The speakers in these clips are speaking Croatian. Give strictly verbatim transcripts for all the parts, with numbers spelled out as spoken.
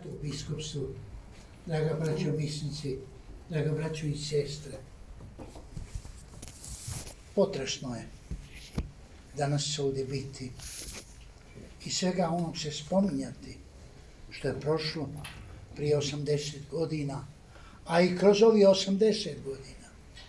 bratu u biskupstvu, draga braćo misnici, draga braćo i sestre. Potresno je danas ovdje biti i svega onog se spominjati što je prošlo prije osamdeset godina, a i kroz ovi osamdeset godina.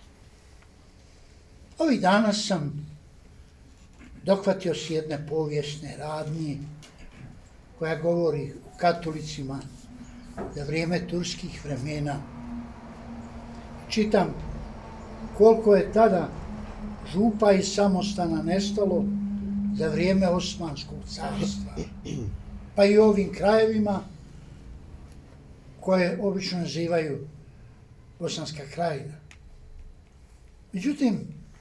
Ovih danas sam dohvatio s jedne povijesne radnje koja govori o katolicima za vrijeme turskih vremena. Čitam koliko je tada župa i samostana nestalo za vrijeme Osmanskog carstva, pa i u ovim krajevima koje obično nazivaju Bosanska krajina. Međutim,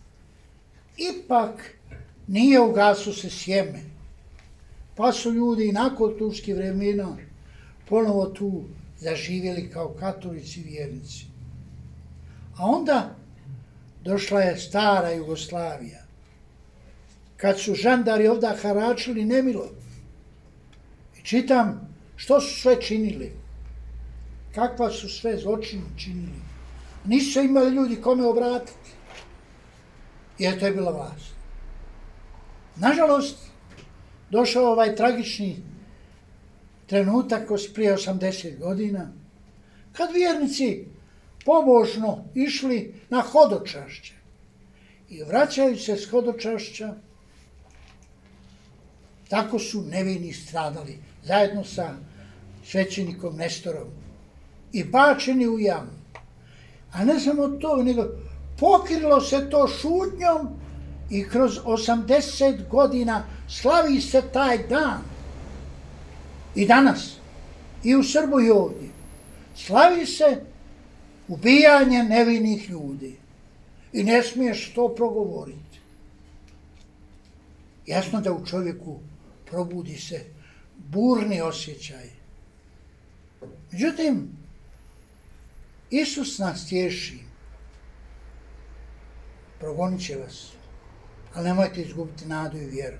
ipak nije ugaslo se sjeme, pa su ljudi i nakon turskih vremena ponovo tu zaživjeli kao katolici vjernici. A onda došla je stara Jugoslavija, kad su žandari ovdje haračili nemilo. I čitam što su sve činili, kakva su sve zločine činili. Nisu se imali ljudi kome obratiti, jer to je bila vlast. Nažalost, došao ovaj tragični trenutak prije osamdeset godina, kad vjernici pobožno išli na hodočašće i vraćajući se s hodočašća, tako su nevini stradali zajedno sa svećenikom Nestorom i bačeni u jamu. A ne samo to, nego pokrilo se to šutnjom i kroz osamdeset godina slavi se taj dan. I danas, i u Srbu i ovdje, slavi se ubijanje nevinih ljudi. I ne smiješ to progovoriti. Jasno da u čovjeku probudi se burni osjećaj. Međutim, Isus nas tješi. Progonit će vas, ali nemojte izgubiti nadu i vjeru.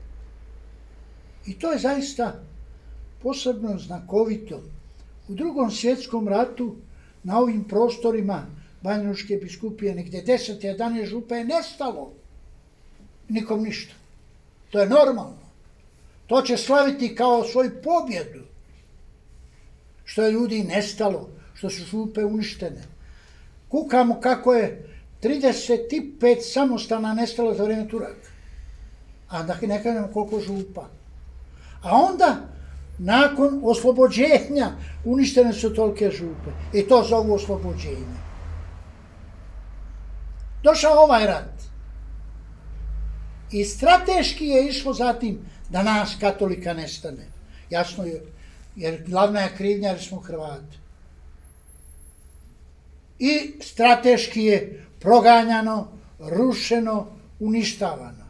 I to je zaista posebno znakovito. U Drugom svjetskom ratu na ovim prostorima Banjalučke biskupije negdje deset jedanaest župa je nestalo. Nikom ništa. To je normalno. To će slaviti kao svoju pobjedu. Što je ljudi nestalo, što su župe uništene. Kukamo kako je trideset pet samostana nestalo za vrijeme Turaka. A da ne kažemo koliko župa. A onda, nakon oslobođenja, uništene su tolike župe. I to zovu oslobođenje. Došao ovaj rat. I strateški je išlo zatim da nas katolika nestane. Jasno je, jer glavna je krivnja jer smo Hrvati. I strateški je proganjano, rušeno, uništavano.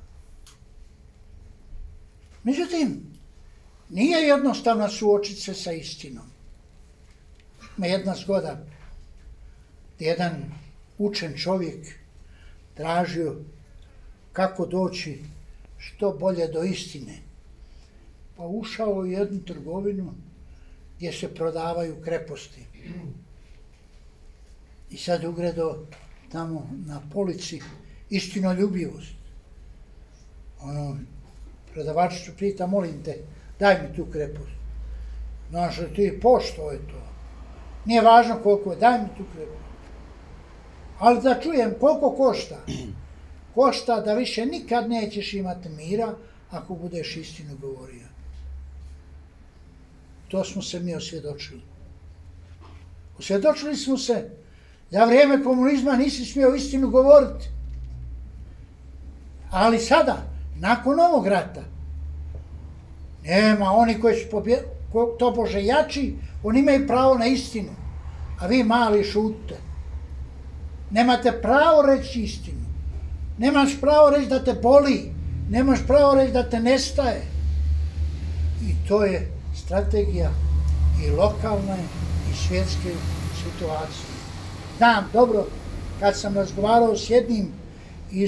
Međutim, nije jednostavno suočiti se sa istinom. Ima jedna zgoda, jedan učen čovjek tražio kako doći što bolje do istine. Pa ušao u jednu trgovinu gdje se prodavaju kreposti. I sad ugredo tamo na polici istinoljubivost. Ono, prodavačicu pita, molim te, daj mi tu krepost. Znaš li ti, pošto je to? Nije važno koliko je, daj mi tu krepost. Ali da čujem koliko košta. Košta da više nikad nećeš imati mira ako budeš istinu govorio. To smo se mi osvjedočili. Osvjedočili smo se za vrijeme komunizma nisi smio istinu govoriti. Ali sada, nakon ovog rata, nema, oni koji su pobje, tobože jači, oni imaju pravo na istinu. A vi mali šutite. Nemate pravo reći istinu. Nemaš pravo reći da te boli. Nemaš pravo reći da te nestaje. I to je strategija i lokalne i svjetske situacije. Znam, dobro, kad sam razgovarao s jednim iz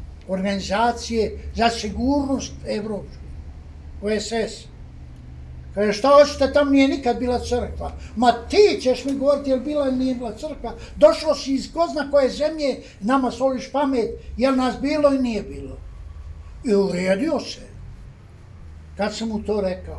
organizacije za sigurnost evropsku, O S S, Kaže, šta hoćete, tam nije nikad bila crkva. Ma ti ćeš mi govoriti, jel bila ili nije bila crkva. Došlo si iz ko zna koje zemlje, nama soliš pamet, jel nas bilo i nije bilo. I uvrijedio se. Kad sam mu to rekao.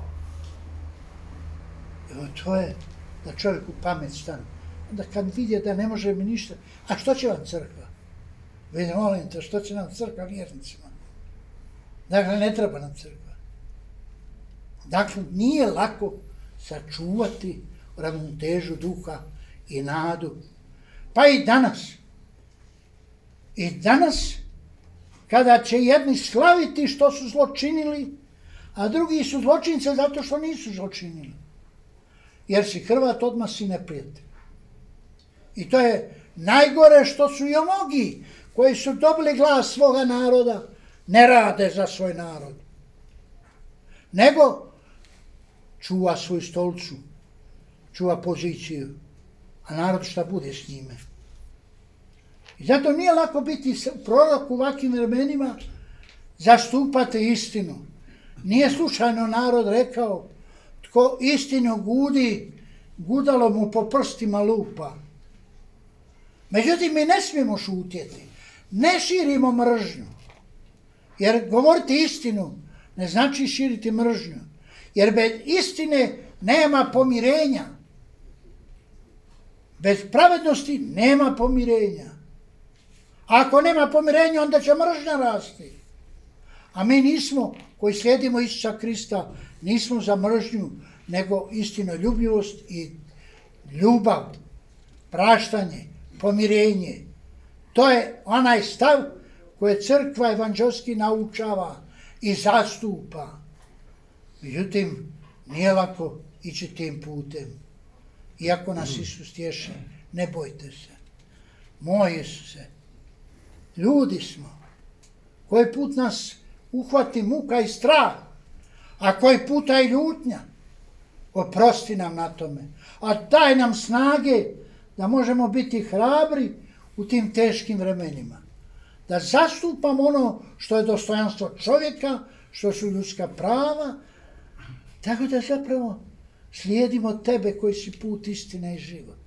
Evo, to je da čovjeku pamet stane. Onda kad vidje da ne može mi ništa, a što će vam crkva? Vidim, molim te, što će nam crkva vjernicima? Dakle, ne treba nam crkva. Dakle, nije lako sačuvati ravnotežu duha i nadu. Pa i danas. I danas, kada će jedni slaviti što su zločinili, a drugi su zločince zato što nisu zločinili. Jer si Hrvat, odmah si neprijatelj. I to je najgore što su i mnogi koji su dobili glas svoga naroda, ne rade za svoj narod. Nego čuva svoju stolicu, čuva poziciju, a narod šta bude s njime. I zato nije lako biti prorok u ovakvim vremenima, zastupate istinu. Nije slučajno narod rekao, tko istinu gudi, gudalo mu po prstima lupa. Međutim, mi ne smijemo šutjeti, ne širimo mržnju, jer govoriti istinu ne znači širiti mržnju, jer bez istine nema pomirenja. Bez pravednosti nema pomirenja. A ako nema pomirenja, onda će mržnja rasti. A mi nismo, koji slijedimo Isusa Krista, nismo za mržnju, nego istinoljubivost i ljubav, praštanje, pomirenje. To je onaj stav koje crkva evanđelski naučava i zastupa. Međutim, nije lako ići tim putem. Iako nas Isus tješi, ne bojte se. Moj Isuse, ljudi smo. Koji put nas uhvati muka i strah, a koji puta i ljutnja. Oprosti nam na tome. A daj nam snage da možemo biti hrabri u tim teškim vremenima. Da zastupamo ono što je dostojanstvo čovjeka, što su ljudska prava, tako da zapravo slijedimo tebe koji si put, istina i život.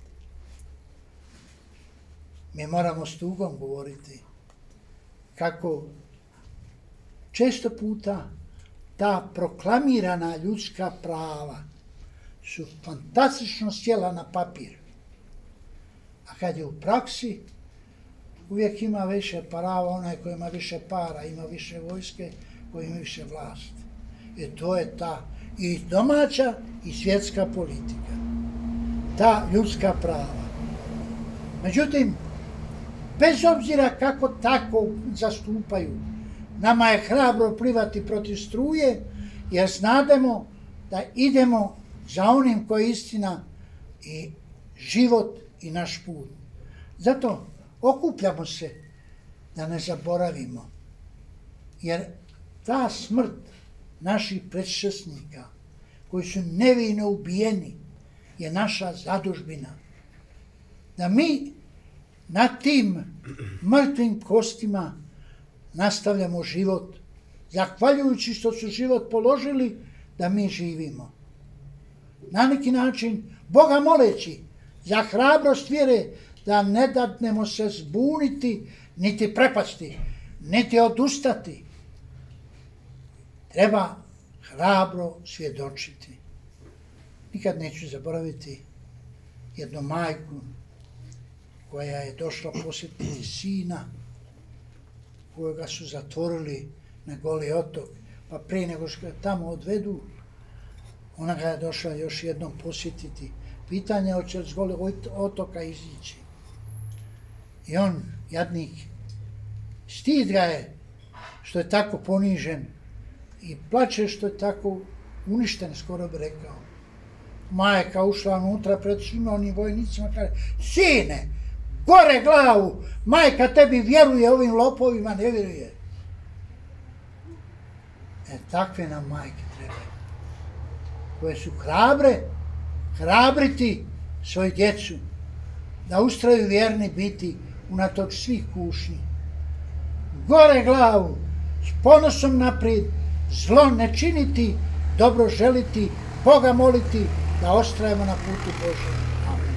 Mi moramo s tugom govoriti kako često puta ta proklamirana ljudska prava su fantastično sjela na papir. A kad je u praksi, uvijek ima više prava onaj koji ima više para, ima više vojske, koji ima više vlasti. I to je ta i domaća i svjetska politika. Ta ljudska prava. Međutim, bez obzira kako tako zastupaju, nama je hrabro plivati protiv struje, jer znademo da idemo za onim koji je istina i život i naš put. Zato okupljamo se da ne zaboravimo, jer ta smrt naših predšesnika koji su nevino ubijeni je naša zadužbina. Da mi na tim mrtvim kostima nastavljamo život, zahvaljujući što su život položili, da mi živimo. Na neki način Boga moleći za hrabrost vjere da ne dadnemo se zbuniti, niti prepasti, niti odustati. Treba hrabro svjedočiti. Nikad neću zaboraviti jednu majku koja je došla posjetiti sina kojega su zatvorili na Goli otok, pa prije nego što ga tamo odvedu, ona ga je došla još jednom posjetiti. Pitanje hoće s Golog otoka izići. I on, jadnik, stid ga je što je tako ponižen i plače što je tako uništen, skoro bi rekao. Majka ušla unutra pred svima onim vojnicima, kaže, sine, gore glavu, majka tebi vjeruje, ovim lopovima ne vjeruje. E, takve nam majke trebaju, koje su hrabre, hrabriti svoju djecu, da ustraju vjerni biti unatoč svih kušnji. Gore glavu, s ponosom naprijed, zlo ne činiti, dobro želiti, Boga moliti da ostrajemo na putu Božem. Amen.